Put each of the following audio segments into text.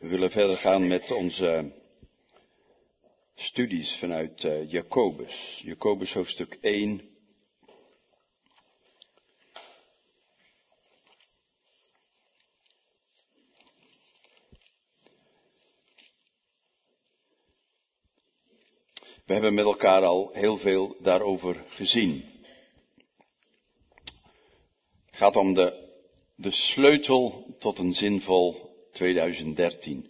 willen verder gaan met onze studies vanuit Jacobus. Jacobus hoofdstuk 1. We hebben met elkaar al heel veel daarover gezien. Het gaat om de sleutel tot een zinvol 2013.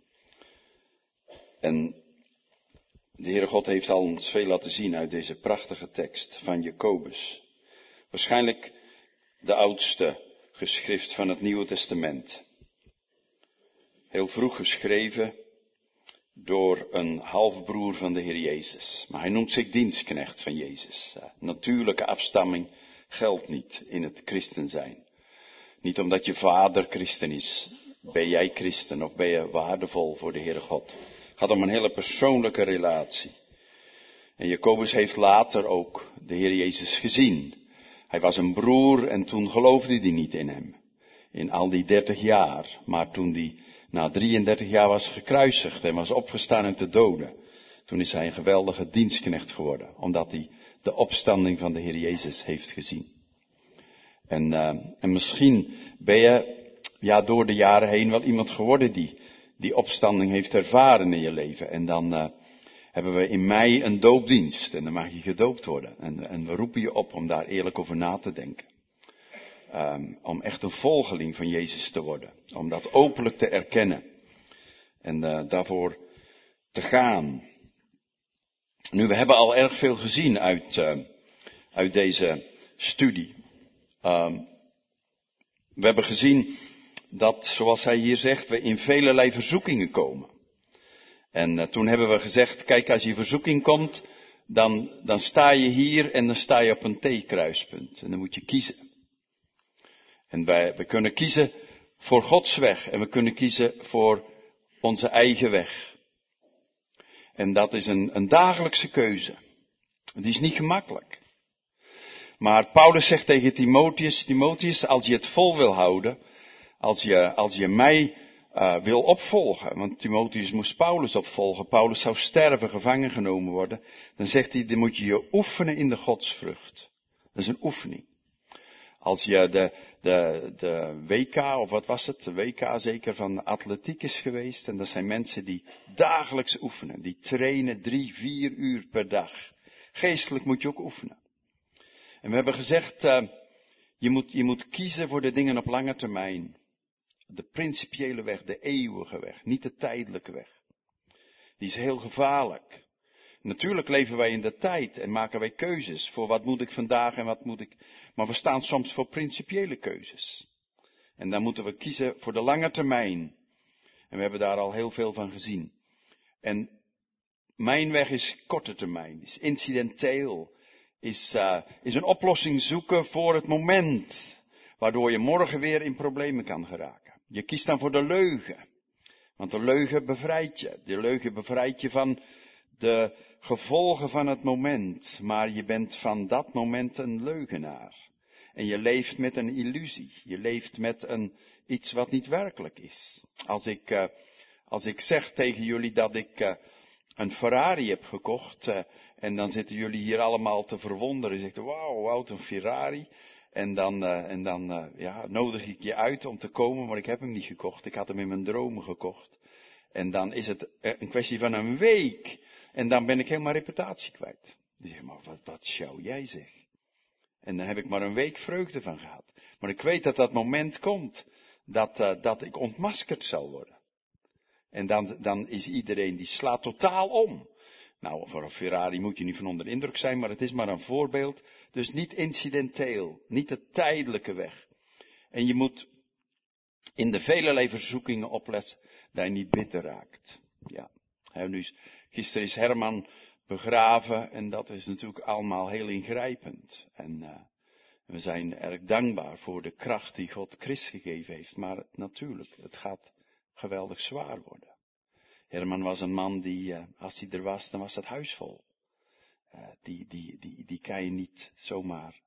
En de Heere God heeft al ons veel laten zien uit deze prachtige tekst van Jacobus. Waarschijnlijk de oudste geschrift van het Nieuwe Testament. Heel vroeg geschreven door een halfbroer van de Heer Jezus. Maar hij noemt zich dienstknecht van Jezus. Natuurlijke afstamming geldt niet in het christen zijn. Niet omdat je vader christen is, ben jij christen of ben je waardevol voor de Heere God. Het gaat om een hele persoonlijke relatie. En Jacobus heeft later ook de Heer Jezus gezien. Hij was een broer en toen geloofde hij niet in hem. In al die 30 jaar. Maar toen hij na 33 jaar was gekruisigd en was opgestaan uit de doden. Toen is hij een geweldige dienstknecht geworden. Omdat hij de opstanding van de Heer Jezus heeft gezien. En misschien ben je door de jaren heen wel iemand geworden die opstanding heeft ervaren in je leven. En dan hebben we in mei een doopdienst. En dan mag je gedoopt worden. En we roepen je op om daar eerlijk over na te denken. Om echt een volgeling van Jezus te worden. Om dat openlijk te erkennen. En daarvoor te gaan. Nu, we hebben al erg veel gezien uit deze studie. We hebben gezien dat, zoals hij hier zegt, we in velelei verzoekingen komen. En toen hebben we gezegd, kijk, als je verzoeking komt, dan sta je hier en dan sta je op een T-kruispunt. En dan moet je kiezen. En we kunnen kiezen voor Gods weg en we kunnen kiezen voor onze eigen weg. En dat is een dagelijkse keuze. Die is niet gemakkelijk. Maar Paulus zegt tegen Timotheus, als je het vol wil houden, als je mij wil opvolgen, want Timotheus moest Paulus opvolgen, Paulus zou sterven, gevangen genomen worden, dan zegt hij, dan moet je je oefenen in de godsvrucht. Dat is een oefening. Als je de WK, of wat was het, de WK zeker van atletiek is geweest, en dat zijn mensen die dagelijks oefenen, die trainen 3-4 uur per dag. Geestelijk moet je ook oefenen. En we hebben gezegd, je moet kiezen voor de dingen op lange termijn. De principiële weg, de eeuwige weg, niet de tijdelijke weg. Die is heel gevaarlijk. Natuurlijk leven wij in de tijd en maken wij keuzes voor wat moet ik vandaag en wat moet ik. Maar we staan soms voor principiële keuzes. En dan moeten we kiezen voor de lange termijn. En we hebben daar al heel veel van gezien. En mijn weg is korte termijn, is incidenteel. Is een oplossing zoeken voor het moment. Waardoor je morgen weer in problemen kan geraken. Je kiest dan voor de leugen. Want de leugen bevrijdt je. De leugen bevrijdt je van de gevolgen van het moment. Maar je bent van dat moment een leugenaar. En je leeft met een illusie. Je leeft met iets wat niet werkelijk is. Als ik zeg tegen jullie dat ik een Ferrari heb gekocht. En dan zitten jullie hier allemaal te verwonderen. Je zegt, wauw, Wout, een Ferrari. En dan nodig ik je uit om te komen, maar ik heb hem niet gekocht. Ik had hem in mijn dromen gekocht. En dan is het een kwestie van een week. En dan ben ik helemaal reputatie kwijt. Die zegt, maar wat zou jij zeg? En dan heb ik maar een week vreugde van gehad. Maar ik weet dat dat moment komt. Dat ik ontmaskerd zal worden. En dan is iedereen, die slaat totaal om. Nou, voor een Ferrari moet je niet van onder de indruk zijn, maar het is maar een voorbeeld. Dus niet incidenteel, niet de tijdelijke weg. En je moet in de velelei verzoekingen opletten dat je niet bitter raakt. Ja. Gisteren is Herman begraven en dat is natuurlijk allemaal heel ingrijpend. En we zijn erg dankbaar voor de kracht die God Christus gegeven heeft. Maar natuurlijk, het gaat geweldig zwaar worden. Herman was een man die, als hij er was, dan was het huis vol. Die kan je niet zomaar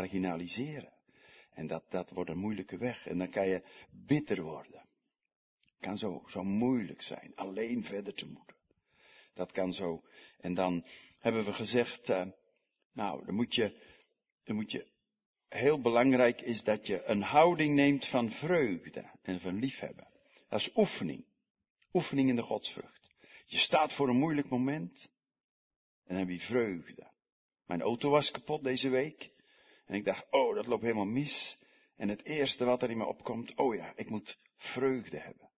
marginaliseren. En dat wordt een moeilijke weg. En dan kan je bitter worden. Kan zo moeilijk zijn. Alleen verder te moeten. Dat kan zo. En dan hebben we gezegd, dan moet je, heel belangrijk is dat je een houding neemt van vreugde en van liefhebben. Dat is oefening. Oefening in de godsvrucht. Je staat voor een moeilijk moment en dan heb je vreugde. Mijn auto was kapot deze week en ik dacht, dat loopt helemaal mis. En het eerste wat er in me opkomt, ik moet vreugde hebben.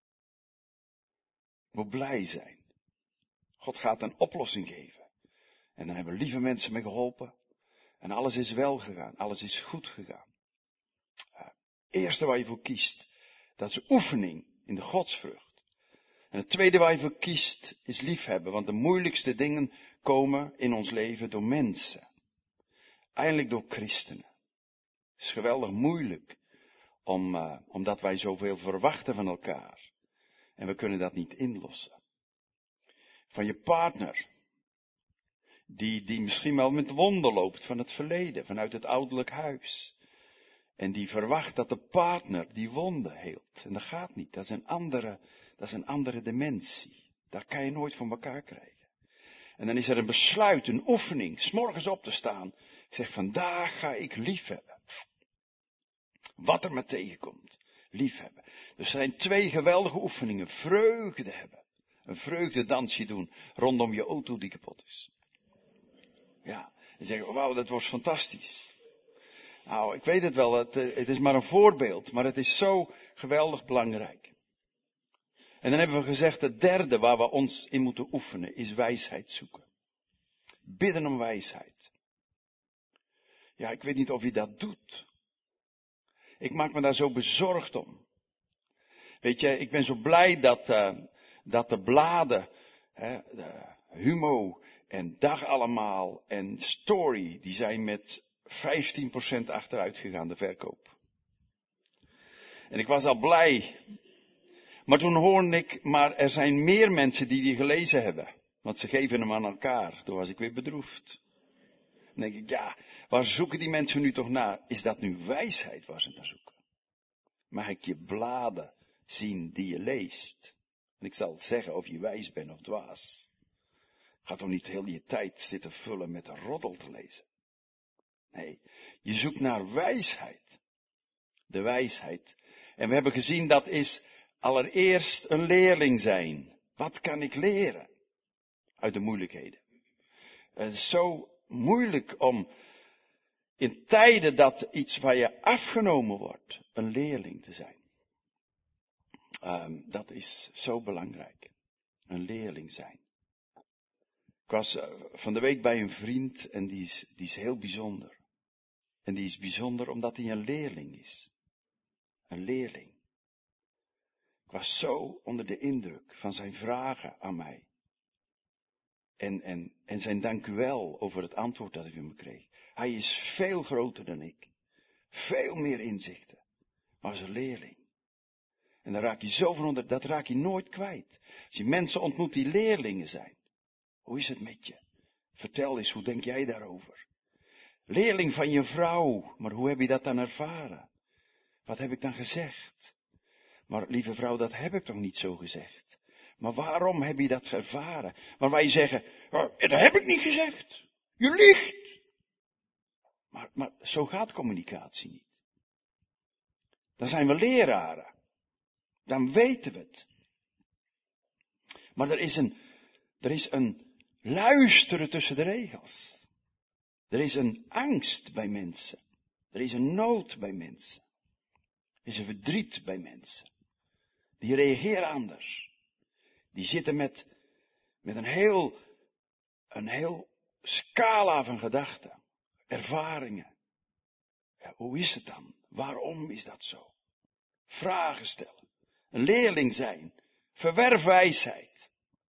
Ik moet blij zijn. God gaat een oplossing geven. En dan hebben lieve mensen me geholpen. En alles is wel gegaan. Alles is goed gegaan. Het eerste waar je voor kiest, dat is oefening in de godsvrucht. En het tweede waar je voor kiest, is liefhebben. Want de moeilijkste dingen komen in ons leven door mensen. Eindelijk door christenen. Het is geweldig moeilijk. Omdat wij zoveel verwachten van elkaar. En we kunnen dat niet inlossen. Van je partner. Die misschien wel met wonden loopt van het verleden, vanuit het ouderlijk huis. En die verwacht dat de partner die wonden heelt. En dat gaat niet. Dat is een andere dimensie. Dat kan je nooit van elkaar krijgen. En dan is er een besluit, een oefening, 's morgens op te staan. Ik zeg, vandaag ga ik liefhebben. Wat er maar tegenkomt. Liefhebben. Dus er zijn 2 geweldige oefeningen. Vreugde hebben. Een vreugdedansje doen rondom je auto die kapot is. Ja, en zeggen, wauw, dat was fantastisch. Nou, ik weet het wel, het is maar een voorbeeld, maar het is zo geweldig belangrijk. En dan hebben we gezegd, het derde waar we ons in moeten oefenen, is wijsheid zoeken. Bidden om wijsheid. Ja, ik weet niet of je dat doet. Ik maak me daar zo bezorgd om. Weet je, ik ben zo blij dat de bladen, de Humo en Dag Allemaal en Story, die zijn met 15% achteruit gegaan, de verkoop. En ik was al blij. Maar toen hoorde ik, maar er zijn meer mensen die gelezen hebben. Want ze geven hem aan elkaar. Toen was ik weer bedroefd. Dan denk ik, ja, waar zoeken die mensen nu toch naar? Is dat nu wijsheid waar ze naar zoeken? Mag ik je bladen zien die je leest? En ik zal zeggen of je wijs bent of dwaas. Ga toch niet heel je tijd zitten vullen met roddel te lezen. Nee, je zoekt naar wijsheid. De wijsheid. En we hebben gezien dat is allereerst een leerling zijn. Wat kan ik leren uit de moeilijkheden? Het is zo moeilijk om in tijden dat iets waar je afgenomen wordt, een leerling te zijn. Dat is zo belangrijk. Een leerling zijn. Ik was van de week bij een vriend en die is heel bijzonder. En die is bijzonder omdat hij een leerling is. Een leerling. Ik was zo onder de indruk van zijn vragen aan mij. En zijn dank u wel over het antwoord dat ik van hem kreeg. Hij is veel groter dan ik. Veel meer inzichten. Maar is een leerling. En dan raak je zo van onder, dat raak je nooit kwijt. Als je mensen ontmoet die leerlingen zijn. Hoe is het met je? Vertel eens, hoe denk jij daarover? Leerling van je vrouw, maar hoe heb je dat dan ervaren? Wat heb ik dan gezegd? Maar lieve vrouw, dat heb ik toch niet zo gezegd? Maar waarom heb je dat ervaren? Maar wij zeggen, dat heb ik niet gezegd. Je liegt. Maar zo gaat communicatie niet. Dan zijn we leraren. Dan weten we het. Maar er is een luisteren tussen de regels. Er is een angst bij mensen. Er is een nood bij mensen. Er is een verdriet bij mensen. Die reageren anders. Die zitten met een heel scala van gedachten. Ervaringen. Ja, hoe is het dan? Waarom is dat zo? Vragen stellen. Een leerling zijn. Verwerf wijsheid.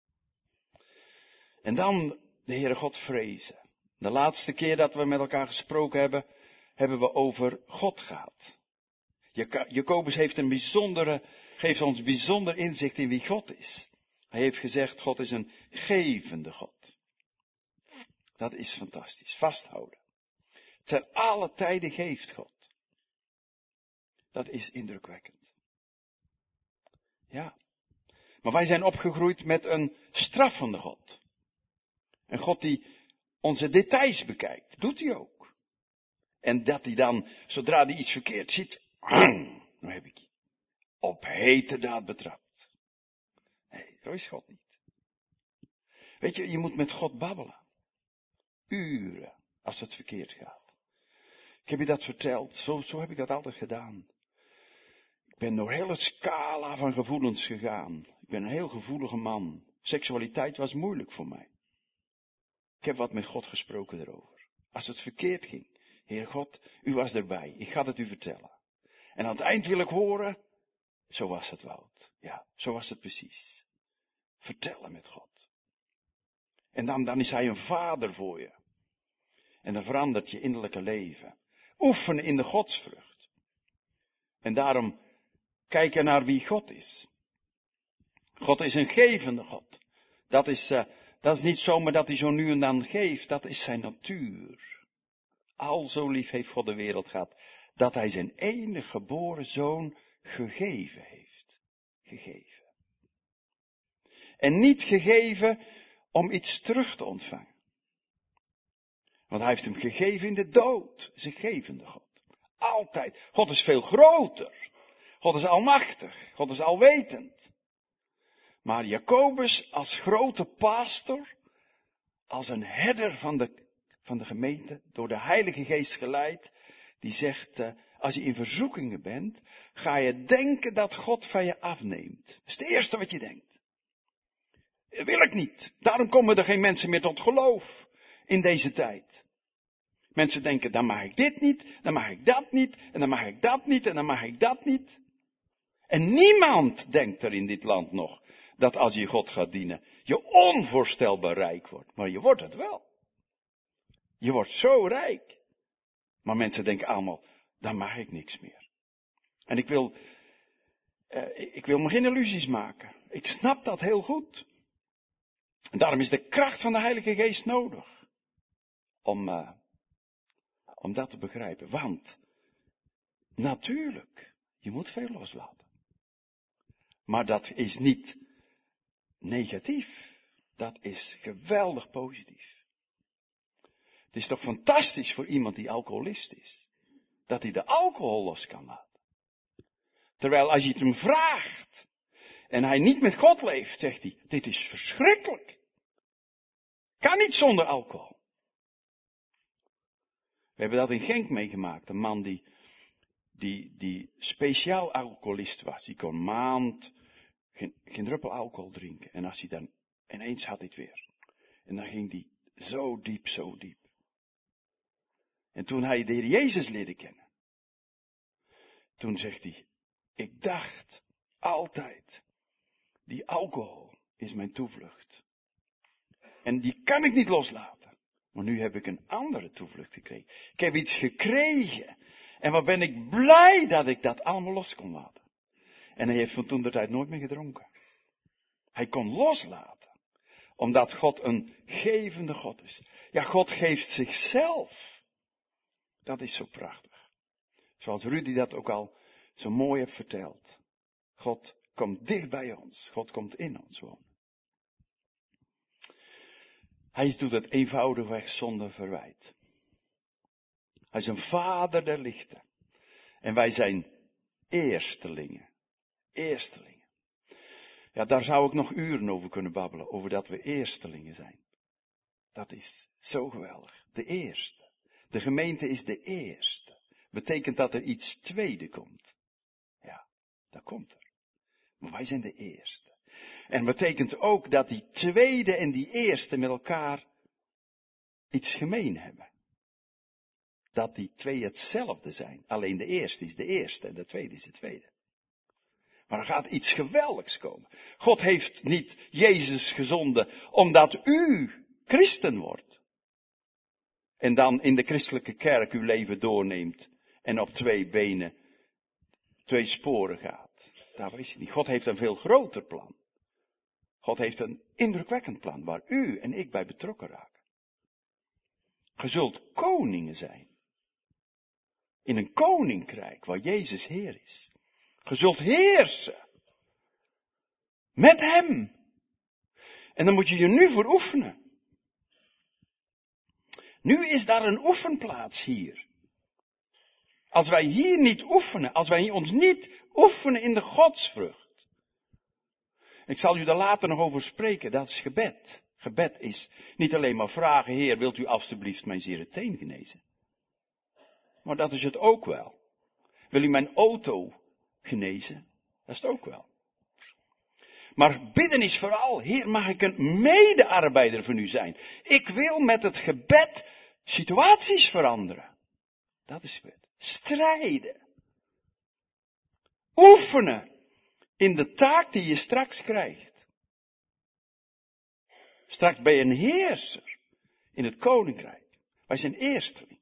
En dan de Heere God vrezen. De laatste keer dat we met elkaar gesproken hebben, hebben we over God gehad. Jacobus geeft ons bijzonder inzicht in wie God is. Hij heeft gezegd, God is een gevende God. Dat is fantastisch. Vasthouden. Ten alle tijden geeft God. Dat is indrukwekkend. Ja. Maar wij zijn opgegroeid met een straffende God. Een God die onze details bekijkt. Doet hij ook. En dat hij dan, zodra hij iets verkeerd ziet, dan heb ik je op heterdaad betrapt. Nee, zo is God niet. Weet je, je moet met God babbelen. Uren, als het verkeerd gaat. Ik heb je dat verteld, zo heb ik dat altijd gedaan. Ik ben door hele scala van gevoelens gegaan. Ik ben een heel gevoelige man. Seksualiteit was moeilijk voor mij. Ik heb wat met God gesproken erover. Als het verkeerd ging, Heer God, u was erbij. Ik ga het u vertellen. En aan het eind wil ik horen, zo was het, Wout. Ja, zo was het precies. Vertellen met God. En dan is hij een vader voor je. En dan verandert je innerlijke leven. Oefenen in de godsvrucht. En daarom kijken naar wie God is. God is een gevende God. Dat is niet zomaar dat hij zo nu en dan geeft. Dat is zijn natuur. Al zo lief heeft God de wereld gehad. Dat hij zijn enige geboren zoon gegeven heeft. Gegeven. En niet gegeven om iets terug te ontvangen. Want hij heeft hem gegeven in de dood. Dat is een gevende God. Altijd. God is veel groter. God is almachtig. God is alwetend. Maar Jacobus als grote pastor, als een herder van de gemeente, door de Heilige Geest geleid, die zegt, als je in verzoekingen bent, ga je denken dat God van je afneemt. Dat is het eerste wat je denkt. Wil ik niet. Daarom komen er geen mensen meer tot geloof in deze tijd. Mensen denken, dan mag ik dit niet, dan mag ik dat niet, en dan mag ik dat niet, en dan mag ik dat niet. En niemand denkt er in dit land nog, dat als je God gaat dienen, je onvoorstelbaar rijk wordt. Maar je wordt het wel. Je wordt zo rijk. Maar mensen denken allemaal, dan mag ik niks meer. En ik wil me geen illusies maken. Ik snap dat heel goed. En daarom is de kracht van de Heilige Geest nodig. Om dat te begrijpen. Want, natuurlijk, je moet veel loslaten. Maar dat is niet negatief. Dat is geweldig positief. Het is toch fantastisch voor iemand die alcoholist is. Dat hij de alcohol los kan laten. Terwijl als je het hem vraagt. En hij niet met God leeft, zegt hij. Dit is verschrikkelijk. Kan niet zonder alcohol. We hebben dat in Genk meegemaakt. Een man die speciaal alcoholist was. Die kon maand geen druppel alcohol drinken. En als hij dan ineens had hij het weer. En dan ging hij zo diep, zo diep. En toen hij de Heer Jezus leerde kennen. Toen zegt hij, ik dacht altijd, die alcohol is mijn toevlucht. En die kan ik niet loslaten. Maar nu heb ik een andere toevlucht gekregen. Ik heb iets gekregen. En wat ben ik blij dat ik dat allemaal los kon laten. En hij heeft van toen de tijd nooit meer gedronken. Hij kon loslaten. Omdat God een gevende God is. Ja, God geeft zichzelf. Dat is zo prachtig. Zoals Rudy dat ook al zo mooi heeft verteld. God komt dicht bij ons. God komt in ons wonen. Hij doet het eenvoudigweg zonder verwijt. Hij is een vader der lichten. En wij zijn eerstelingen. Eerstelingen. Ja, daar zou ik nog uren over kunnen babbelen. Over dat we eerstelingen zijn. Dat is zo geweldig. De eerste. De gemeente is de eerste. Betekent dat er iets tweede komt. Ja, dat komt er. Maar wij zijn de eerste. En betekent ook dat die tweede en die eerste met elkaar iets gemeen hebben. Dat die twee hetzelfde zijn. Alleen de eerste is de eerste en de tweede is de tweede. Maar er gaat iets geweldigs komen. God heeft niet Jezus gezonden omdat u christen wordt. En dan in de christelijke kerk uw leven doorneemt. En op twee benen, twee sporen gaat. Dat is het niet. God heeft een veel groter plan. God heeft een indrukwekkend plan waar u en ik bij betrokken raken. Ge zult koningen zijn. In een koninkrijk waar Jezus Heer is. Ge zult heersen. Met hem. En dan moet je je nu voor oefenen. Nu is daar een oefenplaats hier. Als wij hier niet oefenen, als wij ons niet oefenen in de godsvrucht. Ik zal u daar later nog over spreken, dat is gebed. Gebed is niet alleen maar vragen, Heer, wilt u alstublieft mijn zere teen genezen? Maar dat is het ook wel. Wil u mijn auto genezen? Dat is het ook wel. Maar bidden is vooral, Heer, mag ik een medearbeider van u zijn? Ik wil met het gebed situaties veranderen. Dat is gebed. Strijden. Oefenen in de taak die je straks krijgt. Straks ben je een heerser in het koninkrijk. Wij zijn eersteling.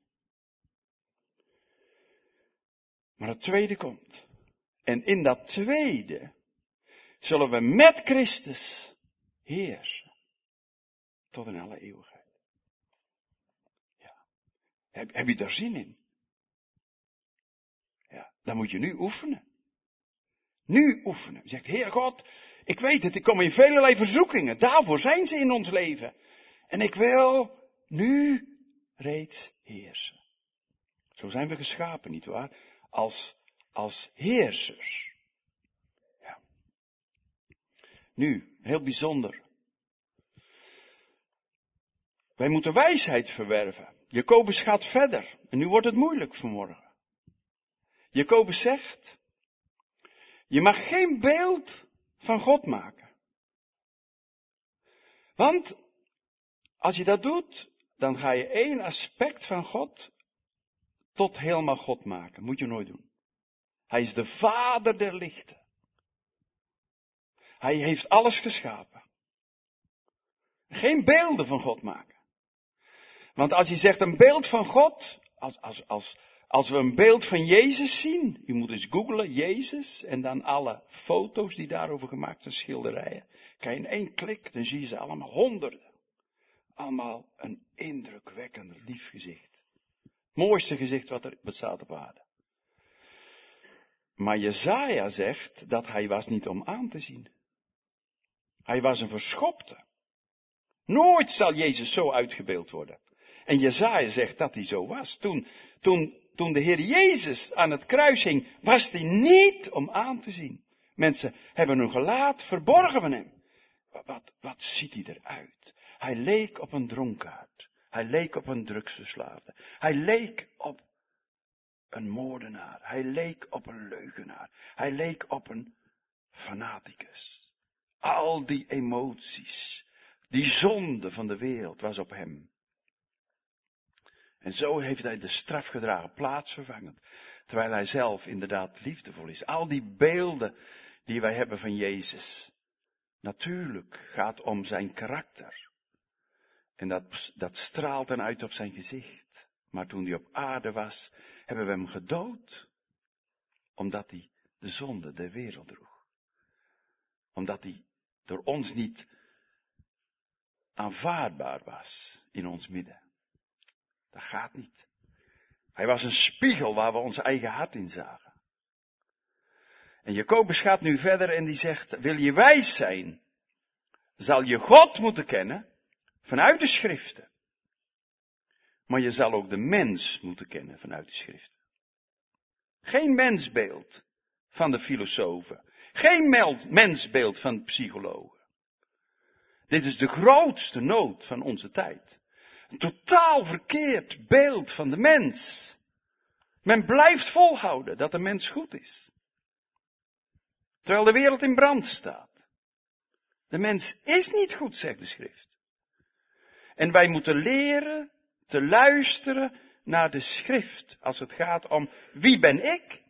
Maar het tweede komt. En in dat tweede zullen we met Christus heersen. Tot in alle eeuwigheid. Ja. Heb je daar zin in? Ja, dan moet je nu oefenen. Nu oefenen. Je zegt, Heer God, ik weet het, ik kom in velelei verzoekingen. Daarvoor zijn ze in ons leven. En ik wil nu reeds heersen. Zo zijn we geschapen, nietwaar? Als heersers. Ja. Nu, heel bijzonder. Wij moeten wijsheid verwerven. Jacobus gaat verder. En nu wordt het moeilijk vanmorgen. Jacobus zegt, je mag geen beeld van God maken. Want als je dat doet, dan ga je één aspect van God tot helemaal God maken. Moet je nooit doen. Hij is de vader der lichten. Hij heeft alles geschapen. Geen beelden van God maken. Want als je zegt een beeld van God, als we een beeld van Jezus zien, u moet eens googlen, Jezus, en dan alle foto's die daarover gemaakt zijn, schilderijen. Kan je in één klik, dan zie je ze allemaal honderden. Allemaal een indrukwekkend lief gezicht. Mooiste gezicht wat er bestaat op aarde. Maar Jesaja zegt dat hij was niet om aan te zien. Hij was een verschopte. Nooit zal Jezus zo uitgebeeld worden. En Jesaja zegt dat hij zo was. Toen de Heer Jezus aan het kruis hing, was hij niet om aan te zien. Mensen hebben hun gelaat verborgen van hem. Wat ziet hij eruit? Hij leek op een dronkaard. Hij leek op een drugsverslaafde. Hij leek op een moordenaar. Hij leek op een leugenaar. Hij leek op een fanaticus. Al die emoties, die zonde van de wereld was op hem. En zo heeft hij de straf gedragen, plaatsvervangend. Terwijl hij zelf inderdaad liefdevol is. Al die beelden die wij hebben van Jezus. Natuurlijk gaat om zijn karakter. En dat straalt dan uit op zijn gezicht. Maar toen hij op aarde was, hebben we hem gedood. Omdat hij de zonde der wereld droeg. Omdat hij door ons niet aanvaardbaar was in ons midden. Dat gaat niet. Hij was een spiegel waar we ons eigen hart in zagen. En Jacobus gaat nu verder en die zegt, wil je wijs zijn, zal je God moeten kennen vanuit de schriften. Maar je zal ook de mens moeten kennen vanuit de schriften. Geen mensbeeld van de filosofen. Geen mensbeeld van de psychologen. Dit is de grootste nood van onze tijd. Een totaal verkeerd beeld van de mens. Men blijft volhouden dat de mens goed is. Terwijl de wereld in brand staat. De mens is niet goed, zegt de schrift. En wij moeten leren te luisteren naar de schrift. Als het gaat om wie ben ik?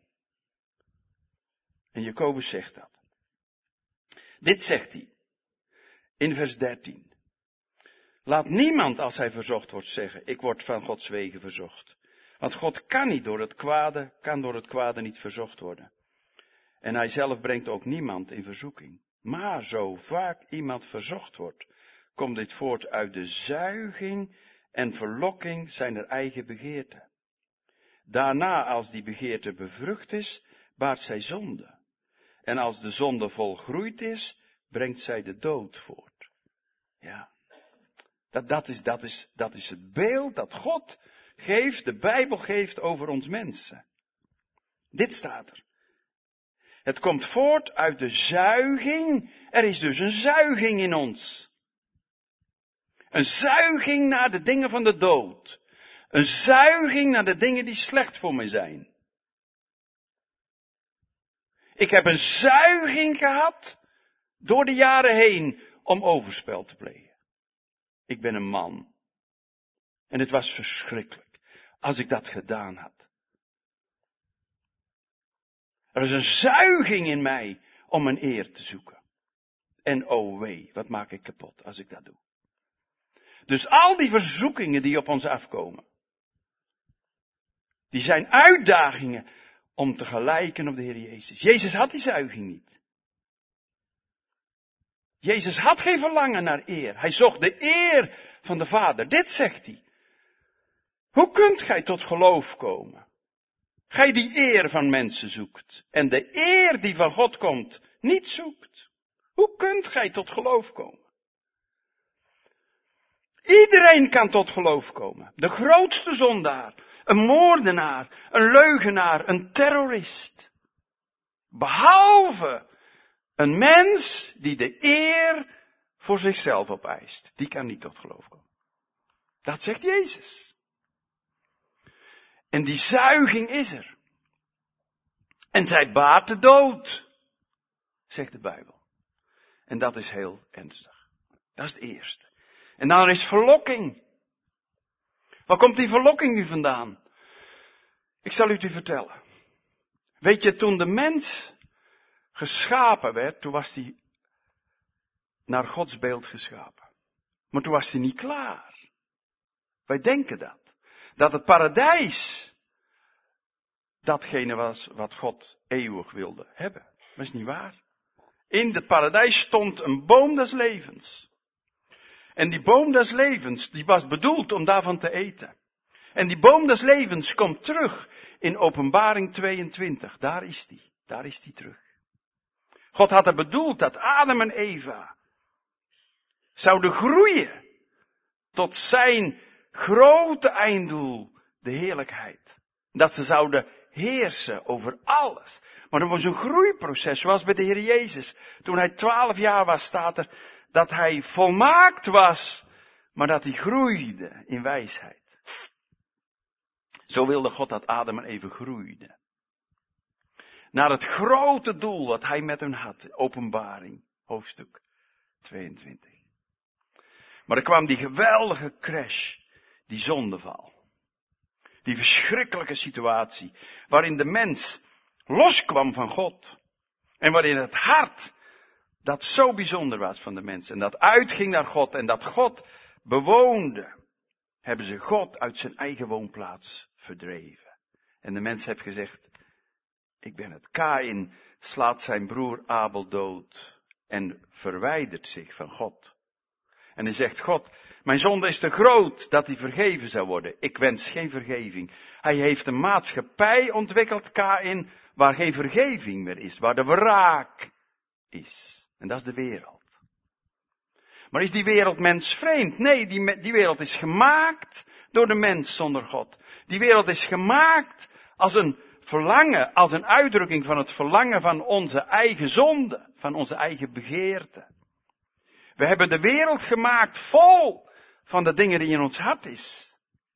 En Jacobus zegt dat. Dit zegt hij. In vers 13. Laat niemand als hij verzocht wordt zeggen, ik word van Gods wegen verzocht. Want God kan door het kwade niet verzocht worden. En hij zelf brengt ook niemand in verzoeking. Maar zo vaak iemand verzocht wordt, komt dit voort uit de zuiging en verlokking zijner eigen begeerte. Daarna, als die begeerte bevrucht is, baart zij zonde. En als de zonde volgroeid is, brengt zij de dood voort. Ja. Dat is het beeld dat God geeft, de Bijbel geeft over ons mensen. Dit staat er. Het komt voort uit de zuiging. Er is dus een zuiging in ons. Een zuiging naar de dingen van de dood. Een zuiging naar de dingen die slecht voor me zijn. Ik heb een zuiging gehad door de jaren heen om overspel te plegen. Ik ben een man. En het was verschrikkelijk als ik dat gedaan had. Er is een zuiging in mij om een eer te zoeken. En oh wee, wat maak ik kapot als ik dat doe. Dus al die verzoekingen die op ons afkomen, die zijn uitdagingen om te gelijken op de Heer Jezus. Jezus had die zuiging niet. Jezus had geen verlangen naar eer. Hij zocht de eer van de Vader. Dit zegt hij. Hoe kunt gij tot geloof komen? Gij die eer van mensen zoekt en de eer die van God komt niet zoekt. Hoe kunt gij tot geloof komen? Iedereen kan tot geloof komen. De grootste zondaar, een moordenaar, een leugenaar, een terrorist. Behalve een mens die de eer voor zichzelf opeist. Die kan niet tot geloof komen. Dat zegt Jezus. En die zuiging is er. En zij baart de dood, zegt de Bijbel. En dat is heel ernstig. Dat is het eerste. En dan is verlokking. Waar komt die verlokking nu vandaan? Ik zal u het vertellen. Weet je, toen de mens geschapen werd, toen was hij naar Gods beeld geschapen. Maar toen was hij niet klaar. Wij denken dat. Dat het paradijs datgene was wat God eeuwig wilde hebben. Dat is niet waar. In het paradijs stond een boom des levens. En die boom des levens, die was bedoeld om daarvan te eten. En die boom des levens komt terug in Openbaring 22. Daar is die terug. God had er bedoeld dat Adam en Eva zouden groeien tot zijn grote einddoel, de heerlijkheid. Dat ze zouden heersen over alles. Maar er was een groeiproces, zoals bij de Heer Jezus. Toen hij 12 jaar was, staat er dat hij volmaakt was, maar dat hij groeide in wijsheid. Zo wilde God dat Adam en Eva groeiden. Naar het grote doel wat hij met hen had. Openbaring, hoofdstuk 22. Maar er kwam die geweldige crash, die zondeval. Die verschrikkelijke situatie, waarin de mens loskwam van God. En waarin het hart, dat zo bijzonder was van de mens, en dat uitging naar God, en dat God bewoonde, hebben ze God uit zijn eigen woonplaats verdreven. En de mens heeft gezegd, ik ben het. Kaïn slaat zijn broer Abel dood en verwijdert zich van God. En hij zegt, God, mijn zonde is te groot dat hij vergeven zou worden. Ik wens geen vergeving. Hij heeft een maatschappij ontwikkeld, Kaïn, waar geen vergeving meer is, waar de wraak is. En dat is de wereld. Maar is die wereld mensvreemd? Nee, die wereld is gemaakt door de mens zonder God. Die wereld is gemaakt als een verlangen, als een uitdrukking van het verlangen van onze eigen zonde, van onze eigen begeerte. We hebben de wereld gemaakt vol van de dingen die in ons hart is.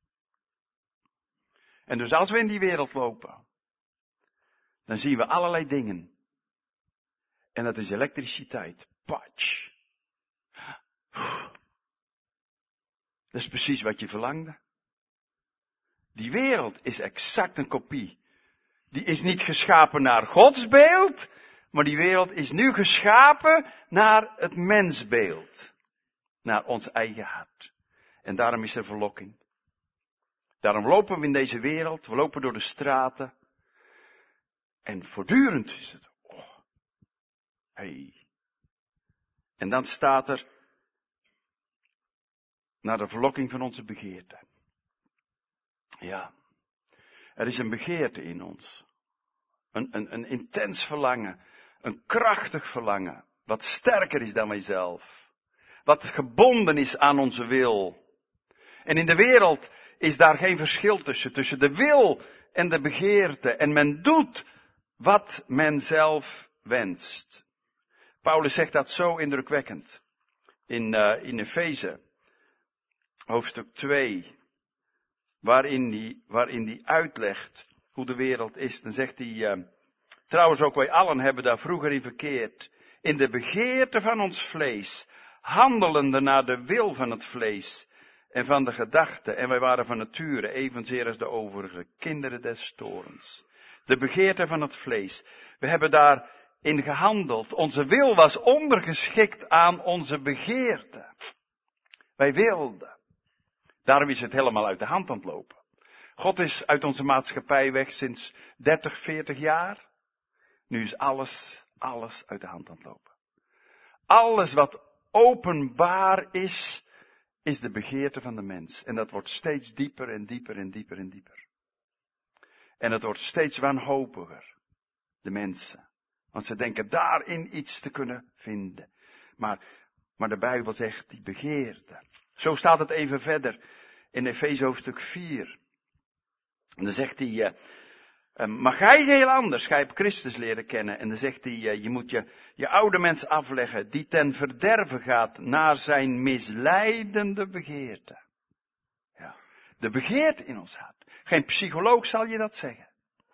En dus als we in die wereld lopen, dan zien we allerlei dingen. En dat is elektriciteit. Patsch. Dat is precies wat je verlangde. Die wereld is exact een kopie. Die is niet geschapen naar Gods beeld, maar die wereld is nu geschapen naar het mensbeeld. Naar ons eigen hart. En daarom is er verlokking. Daarom lopen we in deze wereld, we lopen door de straten. En voortdurend is het, hey. En dan staat er, naar de verlokking van onze begeerte. Ja, er is een begeerte in ons. Een intens verlangen, een krachtig verlangen Wat sterker is dan wij zelf. Wat gebonden is aan onze wil. En in de wereld is daar geen verschil tussen de wil en de begeerte. En men doet wat men zelf wenst. Paulus zegt dat zo indrukwekkend. In Efeze, hoofdstuk 2, waarin hij uitlegt hoe de wereld is. Dan zegt hij, trouwens ook wij allen hebben daar vroeger in verkeerd. In de begeerte van ons vlees, handelende naar de wil van het vlees en van de gedachten. En wij waren van nature evenzeer als de overige kinderen des toorns. De begeerte van het vlees. We hebben daarin gehandeld. Onze wil was ondergeschikt aan onze begeerte. Wij wilden. Daarom is het helemaal uit de hand aan het lopen. God is uit onze maatschappij weg sinds 30, 40 jaar. Nu is alles uit de hand aan het lopen. Alles wat openbaar is de begeerte van de mens. En dat wordt steeds dieper en dieper en dieper en dieper. En het wordt steeds wanhopiger, de mensen. Want ze denken daarin iets te kunnen vinden. Maar de Bijbel zegt die begeerte. Zo staat het even verder in Efeze hoofdstuk 4. En dan zegt hij, maar gij heel anders, gij hebt Christus leren kennen. En dan zegt hij, je moet je oude mens afleggen, die ten verderve gaat naar zijn misleidende begeerte. Ja, de begeerte in ons hart. Geen psycholoog zal je dat zeggen.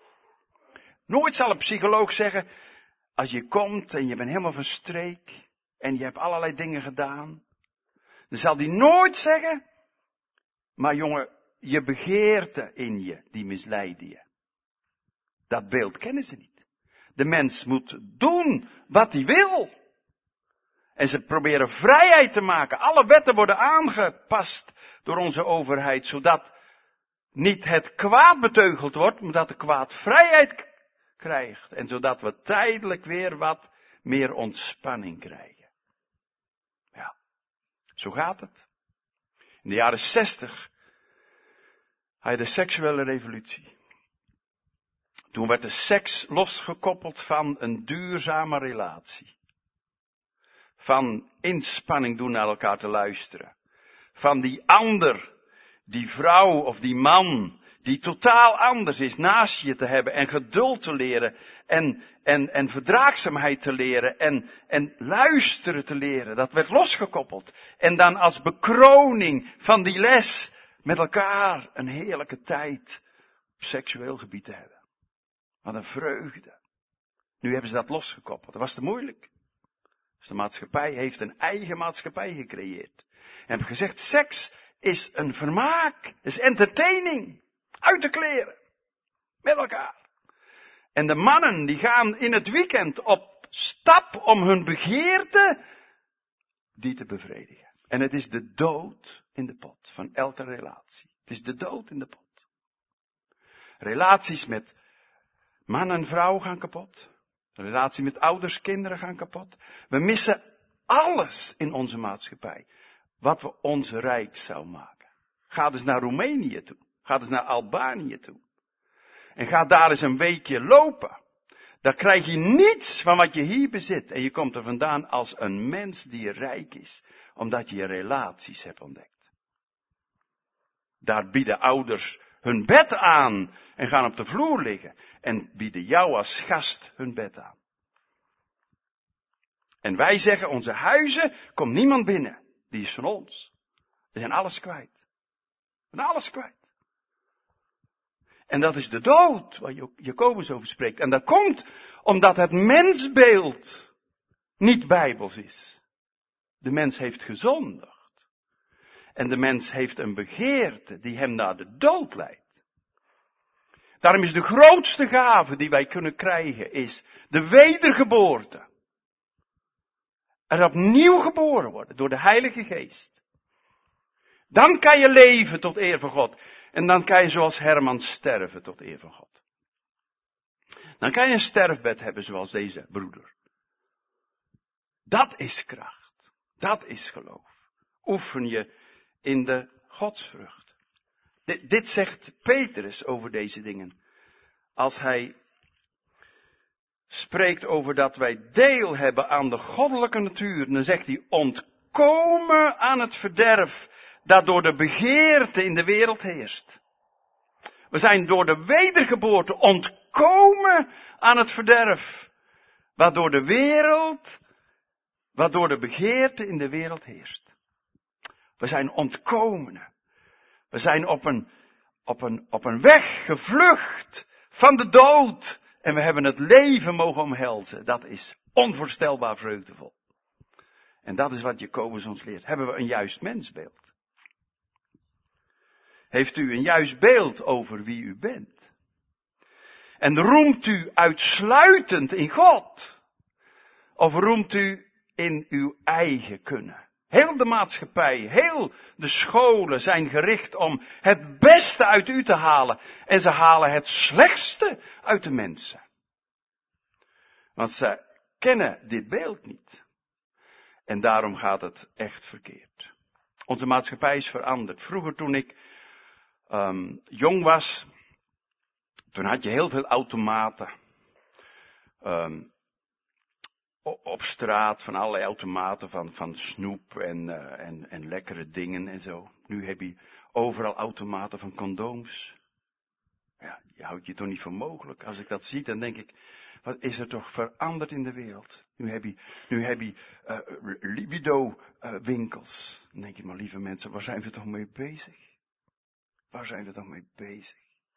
Nooit zal een psycholoog zeggen, als je komt en je bent helemaal van streek en je hebt allerlei dingen gedaan, dan zal die nooit zeggen, maar jongen, je begeerte in je, die misleiden je. Dat beeld kennen ze niet. De mens moet doen wat hij wil. En ze proberen vrijheid te maken. Alle wetten worden aangepast door onze overheid, zodat niet het kwaad beteugeld wordt, maar dat de kwaad vrijheid krijgt. En zodat we tijdelijk weer wat meer ontspanning krijgen. Ja, zo gaat het. In de jaren 60 had je de seksuele revolutie. Toen werd de seks losgekoppeld van een duurzame relatie. Van inspanning doen naar elkaar te luisteren. Van die ander, die vrouw of die man, die totaal anders is, naast je te hebben en geduld te leren en verdraagzaamheid te leren en luisteren te leren. Dat werd losgekoppeld. En dan als bekroning van die les met elkaar een heerlijke tijd op seksueel gebied te hebben. Wat een vreugde. Nu hebben ze dat losgekoppeld. Dat was te moeilijk. Dus de maatschappij heeft een eigen maatschappij gecreëerd. En hebben gezegd, seks is een vermaak. Is entertaining. Uit de kleren. Met elkaar. En de mannen die gaan in het weekend op stap om hun begeerte die te bevredigen. En het is de dood in de pot van elke relatie. Het is de dood in de pot. Relaties met man en vrouw gaan kapot. De relatie met ouders, kinderen gaan kapot. We missen alles in onze maatschappij. Wat we ons rijk zou maken. Ga dus naar Roemenië toe. Ga dus naar Albanië toe. En ga daar eens een weekje lopen. Daar krijg je niets van wat je hier bezit. En je komt er vandaan als een mens die rijk is. Omdat je relaties hebt ontdekt. Daar bieden ouders hun bed aan en gaan op de vloer liggen. En bieden jou als gast hun bed aan. En wij zeggen, onze huizen, komt niemand binnen. Die is van ons. We zijn alles kwijt. We zijn alles kwijt. En dat is de dood waar Jacobus over spreekt. En dat komt omdat het mensbeeld niet bijbels is. De mens heeft gezondigd. En de mens heeft een begeerte die hem naar de dood leidt. Daarom is de grootste gave die wij kunnen krijgen, is de wedergeboorte. Er opnieuw geboren worden door de Heilige Geest. Dan kan je leven tot eer van God. En dan kan je zoals Herman sterven tot eer van God. Dan kan je een sterfbed hebben zoals deze broeder. Dat is kracht. Dat is geloof. Oefen je in de godsvrucht. Dit zegt Petrus over deze dingen. Als hij spreekt over dat wij deel hebben aan de goddelijke natuur. En dan zegt hij, ontkomen aan het verderf dat door de begeerte in de wereld heerst. We zijn door de wedergeboorte ontkomen aan het verderf. Waardoor de begeerte in de wereld heerst. We zijn ontkomenen. We zijn op een weg gevlucht van de dood. En we hebben het leven mogen omhelzen. Dat is onvoorstelbaar vreugdevol. En dat is wat Jacobus ons leert. Hebben we een juist mensbeeld? Heeft u een juist beeld over wie u bent? En roemt u uitsluitend in God? Of roemt u in uw eigen kunnen? Heel de maatschappij, heel de scholen zijn gericht om het beste uit u te halen. En ze halen het slechtste uit de mensen. Want ze kennen dit beeld niet. En daarom gaat het echt verkeerd. Onze maatschappij is veranderd. Vroeger toen ik jong was, toen had je heel veel automaten. Op straat van allerlei automaten van snoep en lekkere dingen en zo. Nu heb je overal automaten van condooms. Ja, je houdt je toch niet voor mogelijk. Als ik dat zie, dan denk ik, wat is er toch veranderd in de wereld? Nu heb je libido winkels. Dan denk je, maar lieve mensen, waar zijn we toch mee bezig? Waar zijn we toch mee bezig?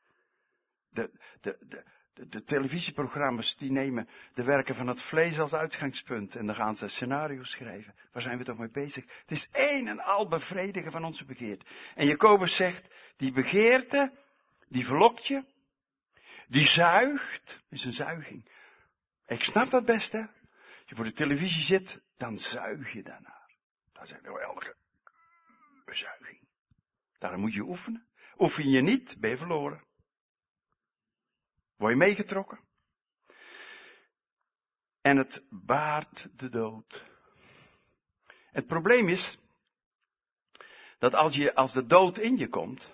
De televisieprogramma's die nemen de werken van het vlees als uitgangspunt. En dan gaan ze scenario's schrijven. Waar zijn we toch mee bezig? Het is een en al bevredigen van onze begeerte. En Jacobus zegt, die begeerte, die verlokt je. Die zuigt, is een zuiging. Ik snap dat best, hè. Als je voor de televisie zit, dan zuig je daarnaar. Dat is een geweldige zuiging. Daarom moet je oefenen. Oefen je niet, ben je verloren. Word je meegetrokken. En het baart de dood. Het probleem is, dat als de dood in je komt,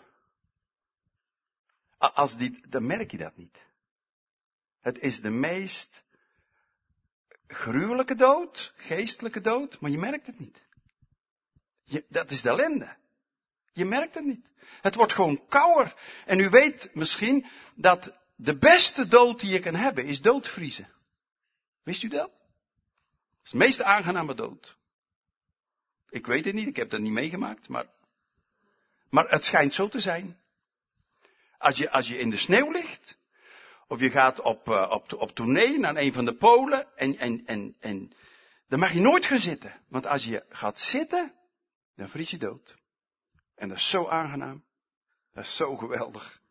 dan merk je dat niet. Het is de meest gruwelijke dood, geestelijke dood, maar je merkt het niet. Dat is de ellende. Je merkt het niet. Het wordt gewoon kouder. En u weet misschien dat de beste dood die je kan hebben is doodvriezen. Wist u dat? Dat is de meest aangename dood. Ik weet het niet, ik heb dat niet meegemaakt, maar het schijnt zo te zijn. Als je in de sneeuw ligt, of je gaat op tournee naar een van de polen, en dan mag je nooit gaan zitten. Want als je gaat zitten, dan vries je dood. En dat is zo aangenaam. Dat is zo geweldig.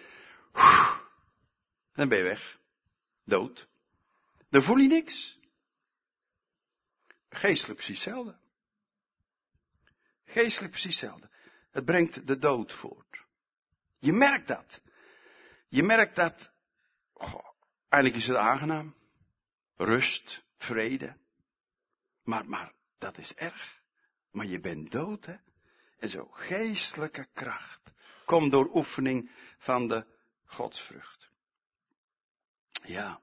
Dan ben je weg. Dood. Dan voel je niks. Geestelijk precies hetzelfde. Geestelijk precies hetzelfde. Het brengt de dood voort. Je merkt dat. Je merkt dat. Eigenlijk is het aangenaam. Rust, vrede. Maar dat is erg. Maar je bent dood, hè. En zo geestelijke kracht komt door oefening van de godsvrucht. Ja.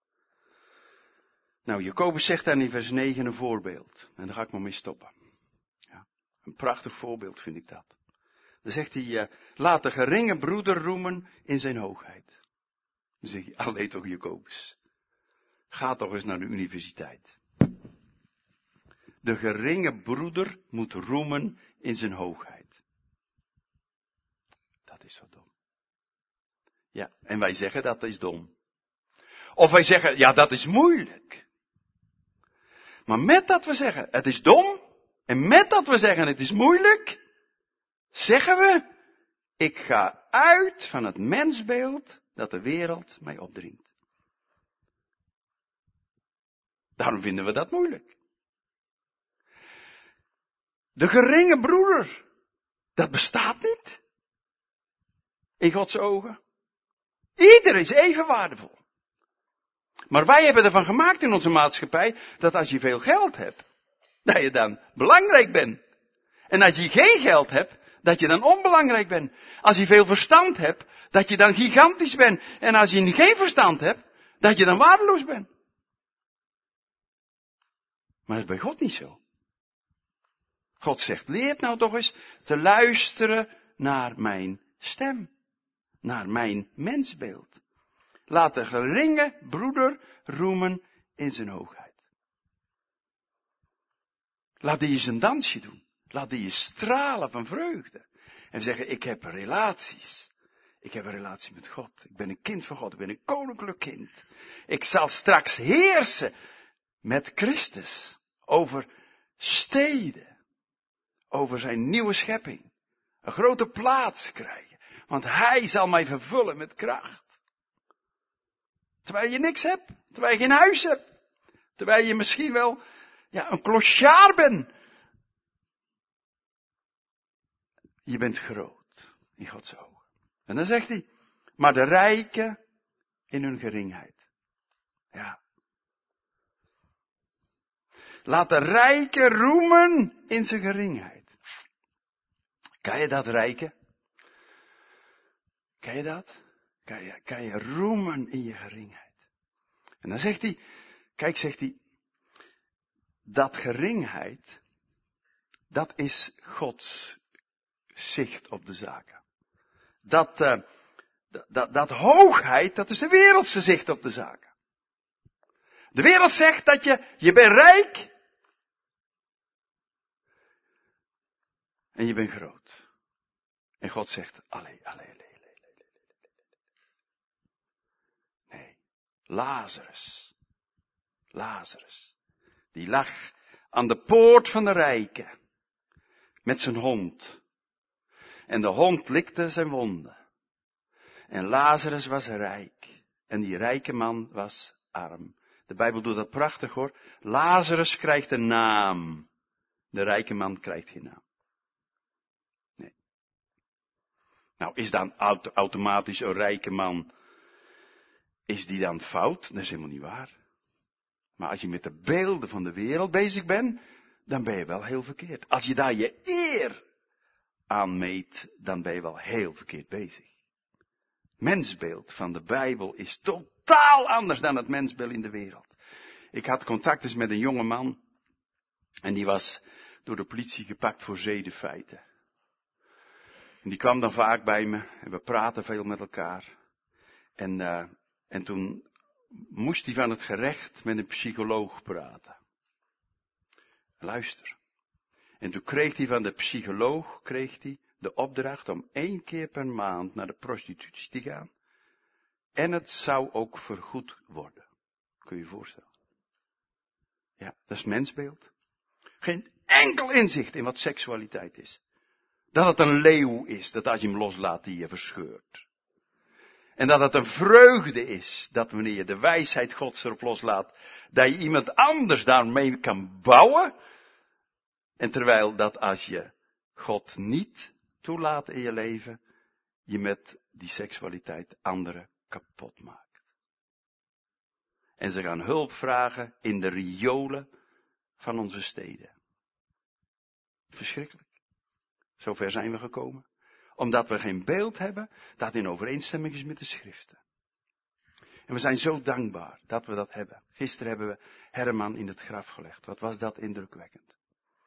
Nou, Jacobus zegt dan in vers 9 een voorbeeld. En daar ga ik maar mee stoppen. Ja, een prachtig voorbeeld vind ik dat. Dan zegt hij, laat de geringe broeder roemen in zijn hoogheid. Dan zeg je, allee toch Jacobus. Ga toch eens naar de universiteit. De geringe broeder moet roemen in zijn hoogheid. Dat is zo dom. Ja, en wij zeggen dat is dom. Of wij zeggen, ja, dat is moeilijk. Maar met dat we zeggen, het is dom, en met dat we zeggen, het is moeilijk, zeggen we, ik ga uit van het mensbeeld dat de wereld mij opdringt. Daarom vinden we dat moeilijk. De geringe broeder, dat bestaat niet. In Gods ogen. Ieder is even waardevol. Maar wij hebben ervan gemaakt in onze maatschappij, dat als je veel geld hebt, dat je dan belangrijk bent. En als je geen geld hebt, dat je dan onbelangrijk bent. Als je veel verstand hebt, dat je dan gigantisch bent. En als je geen verstand hebt, dat je dan waardeloos bent. Maar dat is bij God niet zo. God zegt, leert nou toch eens te luisteren naar mijn stem. Naar mijn mensbeeld. Laat de geringe broeder roemen in zijn hoogheid. Laat die eens een dansje doen. Laat die eens stralen van vreugde. En zeggen, ik heb relaties. Ik heb een relatie met God. Ik ben een kind van God. Ik ben een koninklijk kind. Ik zal straks heersen met Christus. Over steden. Over zijn nieuwe schepping. Een grote plaats krijgen. Want hij zal mij vervullen met kracht. Terwijl je niks hebt. Terwijl je geen huis hebt. Terwijl je misschien wel een clochard bent. Je bent groot in Gods ogen. En dan zegt hij, maar de rijken in hun geringheid. Ja. Laat de rijke roemen in zijn geringheid. Kan je dat, rijken? Kan je dat? Kan je roemen in je geringheid? En dan zegt hij, kijk, zegt hij, dat geringheid, dat is Gods zicht op de zaken. Dat hoogheid, dat is de wereldse zicht op de zaken. De wereld zegt dat je bent rijk. En je bent groot. En God zegt, allee. Nee, Lazarus, die lag aan de poort van de rijken. Met zijn hond. En de hond likte zijn wonden. En Lazarus was rijk. En die rijke man was arm. De Bijbel doet dat prachtig hoor. Lazarus krijgt een naam. De rijke man krijgt geen naam. Nee. Nou, is dan automatisch een rijke man, is die dan fout? Dat is helemaal niet waar. Maar als je met de beelden van de wereld bezig bent, dan ben je wel heel verkeerd. Als je daar je eer aan meet, dan ben je wel heel verkeerd bezig. Het mensbeeld van de Bijbel is totaal anders dan het mensbeeld in de wereld. Ik had contact dus met een jonge man. En die was door de politie gepakt voor zedenfeiten. En die kwam dan vaak bij me. En we praten veel met elkaar. En toen moest hij van het gerecht met een psycholoog praten. Luister. En toen kreeg hij van de psycholoog de opdracht om 1 keer per maand naar de prostitutie te gaan. En het zou ook vergoed worden. Kun je je voorstellen? Ja, dat is mensbeeld. Geen enkel inzicht in wat seksualiteit is. Dat het een leeuw is, dat als je hem loslaat die je verscheurt. En dat het een vreugde is, dat wanneer je de wijsheid Gods erop loslaat, dat je iemand anders daarmee kan bouwen. En terwijl dat als je God niet toelaat in je leven, je met die seksualiteit anderen kapot maakt. En ze gaan hulp vragen in de riolen van onze steden. Verschrikkelijk. Zover zijn we gekomen. Omdat we geen beeld hebben dat in overeenstemming is met de schriften. En we zijn zo dankbaar dat we dat hebben. Gisteren hebben we Herman in het graf gelegd. Wat was dat indrukwekkend.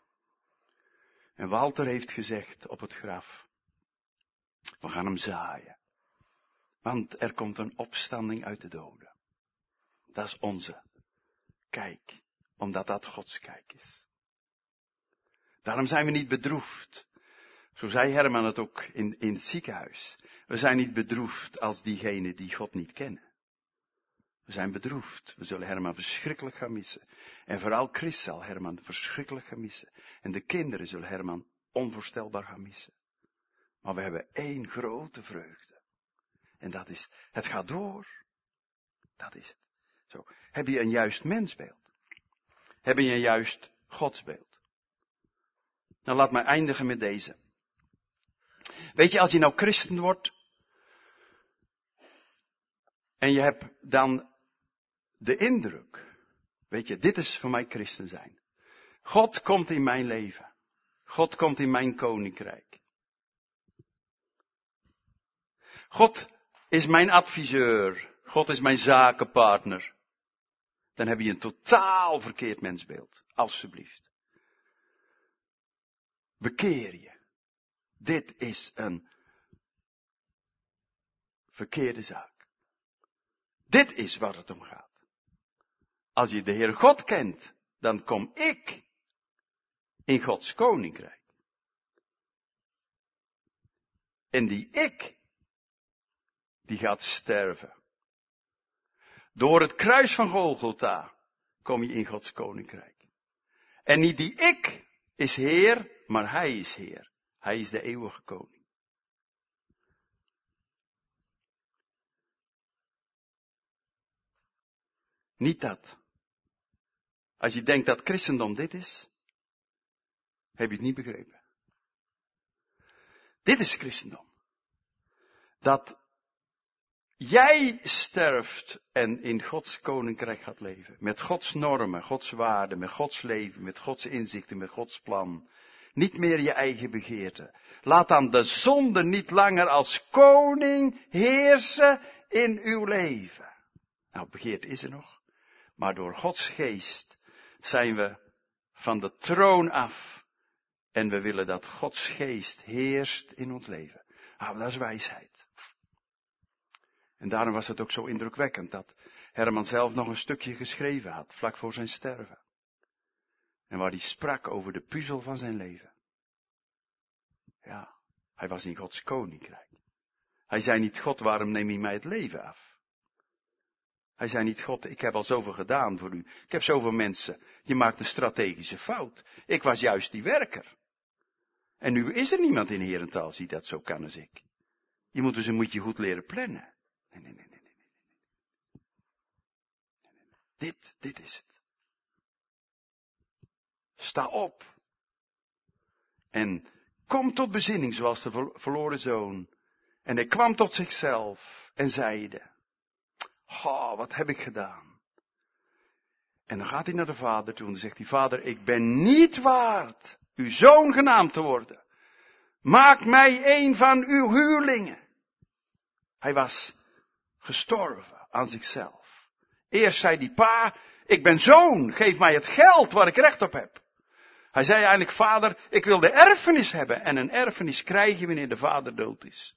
En Walter heeft gezegd op het graf. We gaan hem zaaien. Want er komt een opstanding uit de doden. Dat is onze kijk. Omdat dat Gods kijk is. Daarom zijn we niet bedroefd. Zo zei Herman het ook in het ziekenhuis. We zijn niet bedroefd als diegenen die God niet kennen. We zijn bedroefd. We zullen Herman verschrikkelijk gaan missen. En vooral Chris zal Herman verschrikkelijk gaan missen. En de kinderen zullen Herman onvoorstelbaar gaan missen. Maar we hebben 1 grote vreugde. En dat is, het gaat door. Dat is het. Zo. Heb je een juist mensbeeld? Heb je een juist godsbeeld? Nou, laat mij eindigen met deze. Weet je, als je nou christen wordt, en je hebt dan de indruk, weet je, dit is voor mij christen zijn. God komt in mijn leven. God komt in mijn koninkrijk. God is mijn adviseur. God is mijn zakenpartner. Dan heb je een totaal verkeerd mensbeeld. Alsjeblieft. Bekeer je. Dit is een verkeerde zaak. Dit is waar het om gaat. Als je de Heer God kent, dan kom ik in Gods koninkrijk. En die die gaat sterven. Door het kruis van Golgotha kom je in Gods koninkrijk. En niet die ik is Heer, maar Hij is Heer. Hij is de eeuwige koning. Niet dat. Als je denkt dat christendom dit is, heb je het niet begrepen. Dit is christendom. Dat jij sterft en in Gods koninkrijk gaat leven. Met Gods normen, Gods waarden, met Gods leven, met Gods inzichten, met Gods plan. Niet meer je eigen begeerte. Laat dan de zonde niet langer als koning heersen in uw leven. Nou, begeerte is er nog. Maar door Gods geest zijn we van de troon af. En we willen dat Gods geest heerst in ons leven. Nou, dat is wijsheid. En daarom was het ook zo indrukwekkend dat Herman zelf nog een stukje geschreven had, vlak voor zijn sterven. En waar hij sprak over de puzzel van zijn leven. Ja, hij was in Gods koninkrijk. Hij zei niet, God, waarom neem je mij het leven af? Hij zei niet, God, ik heb al zoveel gedaan voor u. Ik heb zoveel mensen. Je maakt een strategische fout. Ik was juist die werker. En nu is er niemand in Herentals die dat zo kan als ik. Je moet dus je goed leren plannen. Nee. Dit is het. Sta op. En kom tot bezinning zoals de verloren zoon. En hij kwam tot zichzelf en zeide, wat heb ik gedaan? En dan gaat hij naar de vader toe en dan zegt hij, vader, ik ben niet waard uw zoon genaamd te worden. Maak mij een van uw huurlingen. Hij was gestorven aan zichzelf. Eerst zei die pa, ik ben zoon, geef mij het geld waar ik recht op heb. Hij zei eigenlijk, vader, ik wil de erfenis hebben. En een erfenis krijg je wanneer de vader dood is.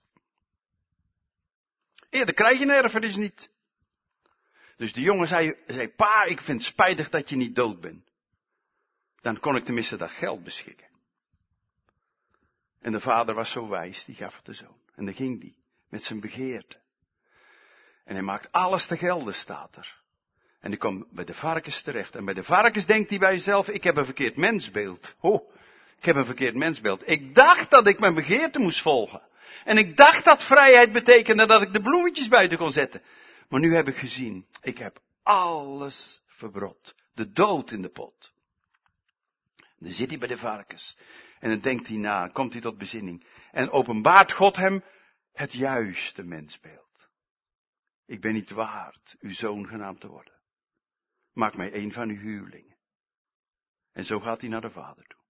Eerder krijg je een erfenis niet. Dus de jongen zei, pa, ik vind het spijtig dat je niet dood bent. Dan kon ik tenminste dat geld beschikken. En de vader was zo wijs, die gaf het de zoon. En dan ging die, met zijn begeerte. En hij maakt alles te gelden, staat er. En die komt bij de varkens terecht. En bij de varkens denkt hij bij zichzelf, ik heb een verkeerd mensbeeld. Ik heb een verkeerd mensbeeld. Ik dacht dat ik mijn begeerte moest volgen. En ik dacht dat vrijheid betekende dat ik de bloemetjes buiten kon zetten. Maar nu heb ik gezien, ik heb alles verbrot. De dood in de pot. En dan zit hij bij de varkens. En dan denkt hij na, komt hij tot bezinning. En openbaart God hem het juiste mensbeeld. Ik ben niet waard uw zoon genaamd te worden. Maak mij een van uw huurlingen. En zo gaat hij naar de vader toe.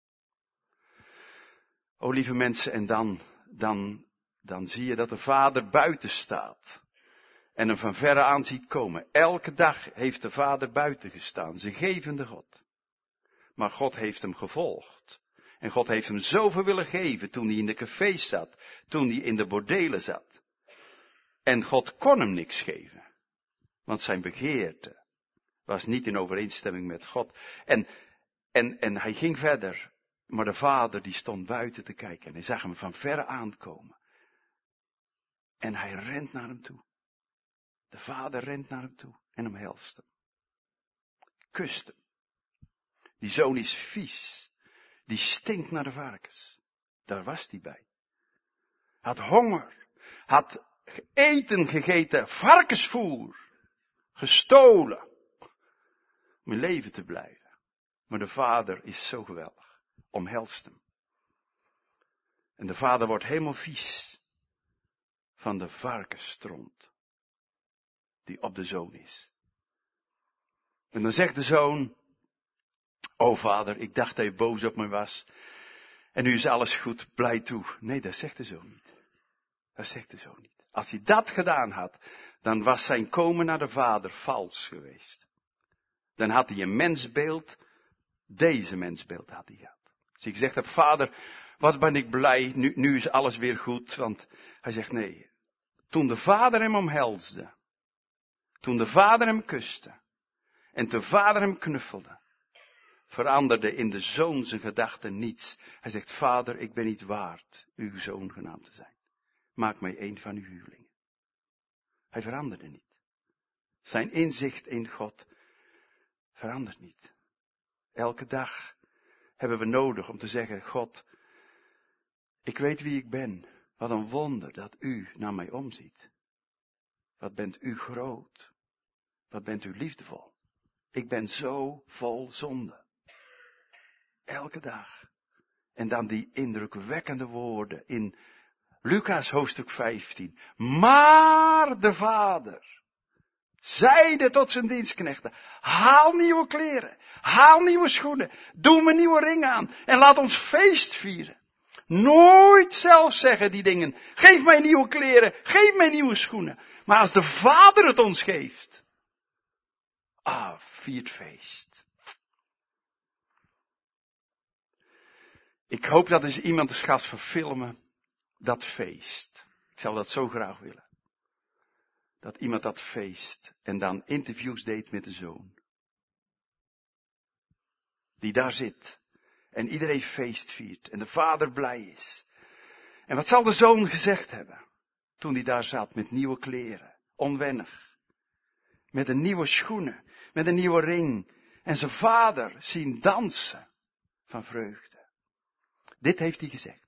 O lieve mensen, en dan zie je dat de vader buiten staat. En hem van verre aan ziet komen. Elke dag heeft de vader buiten gestaan, zijn gevende God. Maar God heeft hem gevolgd. En God heeft hem zoveel willen geven toen hij in de cafés zat. Toen hij in de bordelen zat. En God kon hem niks geven. Want zijn begeerte was niet in overeenstemming met God. En hij ging verder. Maar de vader die stond buiten te kijken. En hij zag hem van verre aankomen. En hij rent naar hem toe. De vader rent naar hem toe en omhelst hem. Kust hem. Die zoon is vies. Die stinkt naar de varkens. Daar was hij bij. Had honger. Had eten gegeten. Varkensvoer. Gestolen. Om in leven te blijven. Maar de vader is zo geweldig. Omhelst hem. En de vader wordt helemaal vies. Van de varkensstront. Die op de zoon is. En dan zegt de zoon, o vader, ik dacht dat je boos op me was. En nu is alles goed, blij toe. Nee, dat zegt de zoon niet. Dat zegt de zoon niet. Als hij dat gedaan had, dan was zijn komen naar de vader vals geweest. Dan had hij een mensbeeld Deze mensbeeld had hij gehad. Als ik gezegd heb, Vader, wat ben ik blij, nu is alles weer goed. Want hij zegt nee. Toen de Vader hem omhelsde. Toen de Vader hem kuste. En de Vader hem knuffelde. Veranderde in de Zoon zijn gedachten niets. Hij zegt, Vader, ik ben niet waard uw Zoon genaamd te zijn. Maak mij een van uw huurlingen. Hij veranderde niet. Zijn inzicht in God verandert niet. Elke dag hebben we nodig om te zeggen, God, ik weet wie ik ben. Wat een wonder dat u naar mij omziet. Wat bent u groot. Wat bent u liefdevol. Ik ben zo vol zonde. Elke dag. En dan die indrukwekkende woorden in Lucas hoofdstuk 15. Maar de Vader zeide tot zijn dienstknechten, haal nieuwe kleren, haal nieuwe schoenen, doe me nieuwe ringen aan en laat ons feest vieren. Nooit zelf zeggen die dingen, geef mij nieuwe kleren, geef mij nieuwe schoenen. Maar als de Vader het ons geeft, viert feest. Ik hoop dat eens iemand eens gaat verfilmen, dat feest. Ik zou dat zo graag willen. Dat iemand dat feest en dan interviews deed met de Zoon. Die daar zit. En iedereen feest viert. En de Vader blij is. En wat zal de Zoon gezegd hebben? Toen hij daar zat met nieuwe kleren. Onwennig. Met een nieuwe schoenen. Met een nieuwe ring. En zijn vader zien dansen van vreugde. Dit heeft hij gezegd.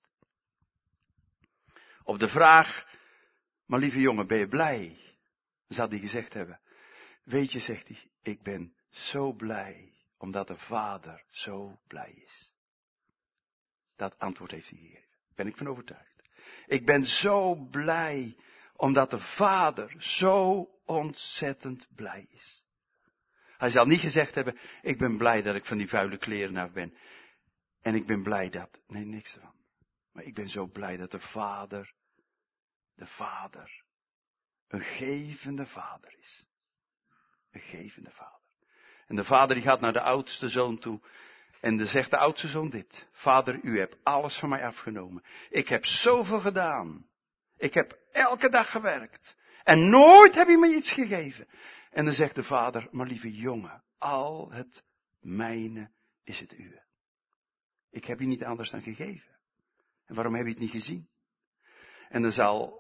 Op de vraag, maar lieve jongen, ben je blij? Zou hij gezegd hebben. Weet je, zegt hij, ik ben zo blij, omdat de Vader zo blij is. Dat antwoord heeft hij gegeven. Ben ik van overtuigd. Ik ben zo blij, omdat de Vader zo ontzettend blij is. Hij zal niet gezegd hebben, ik ben blij dat ik van die vuile kleren af ben. En ik ben blij dat, nee, niks ervan. Maar ik ben zo blij dat de Vader, een gevende Vader is. Een gevende Vader. En de Vader die gaat naar de oudste zoon toe. En dan zegt de oudste zoon dit. Vader, u hebt alles van mij afgenomen. Ik heb zoveel gedaan. Ik heb elke dag gewerkt. En nooit heb je me iets gegeven. En dan zegt de Vader, maar lieve jongen, al het mijne is het uwe. Ik heb je niet anders dan gegeven. En waarom heb je het niet gezien? En dan zal,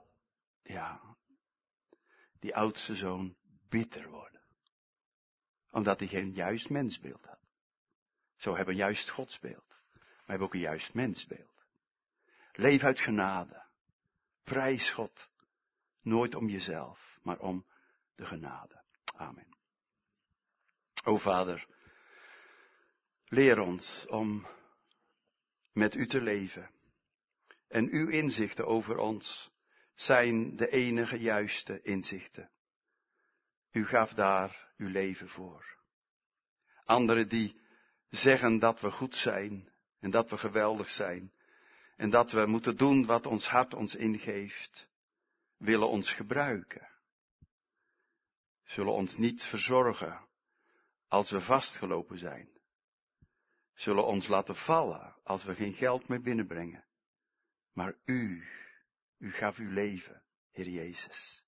die oudste zoon bitter worden. Omdat hij geen juist mensbeeld had. Zo hebben we juist godsbeeld. Maar we hebben ook een juist mensbeeld. Leef uit genade. Prijs God. Nooit om jezelf, maar om de genade. Amen. O Vader, leer ons om met u te leven. En uw inzichten over ons zijn de enige juiste inzichten. U gaf daar uw leven voor. Anderen die zeggen dat we goed zijn en dat we geweldig zijn en dat we moeten doen wat ons hart ons ingeeft, willen ons gebruiken. Zullen ons niet verzorgen als we vastgelopen zijn. Zullen ons laten vallen als we geen geld meer binnenbrengen. Maar u gaf uw leven, Heer Jezus.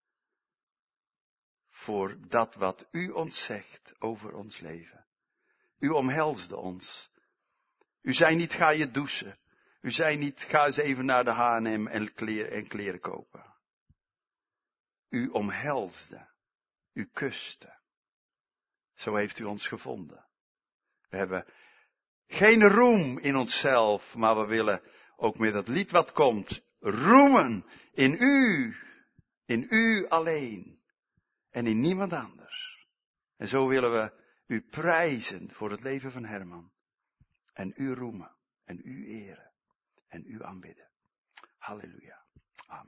Voor dat wat u ons zegt over ons leven. U omhelsde ons. U zei niet, ga je douchen. U zei niet, ga eens even naar de H&M en kleren kopen. U omhelsde. U kuste. Zo heeft u ons gevonden. We hebben geen roem in onszelf, maar we willen ook met het lied wat komt, roemen in u alleen en in niemand anders. En zo willen we u prijzen voor het leven van Herman. En u roemen en u eren en u aanbidden. Halleluja.